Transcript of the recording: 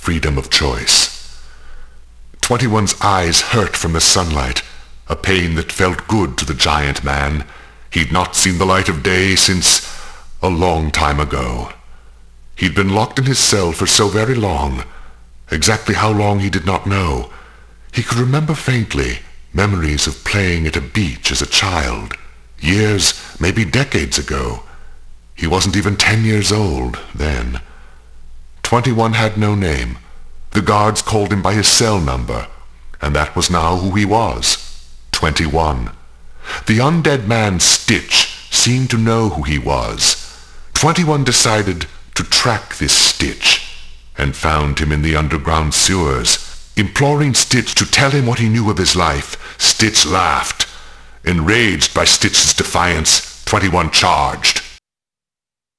freedom of choice. 21's eyes hurt from the sunlight, a pain that felt good to the giant man. He'd not seen the light of day since a long time ago. He'd been locked in his cell for so very long. Exactly how long he did not know. He could remember faintly memories of playing at a beach as a child, years, maybe decades ago. He wasn't even 10 years old then. 21 had no name. The guards called him by his cell number, and that was now who he was, 21. The undead man Stitch seemed to know who he was. 21 decided to track this Stitch, and found him in the underground sewers. Imploring Stitch to tell him what he knew of his life, Stitch laughed. Enraged by Stitch's defiance, 21 charged.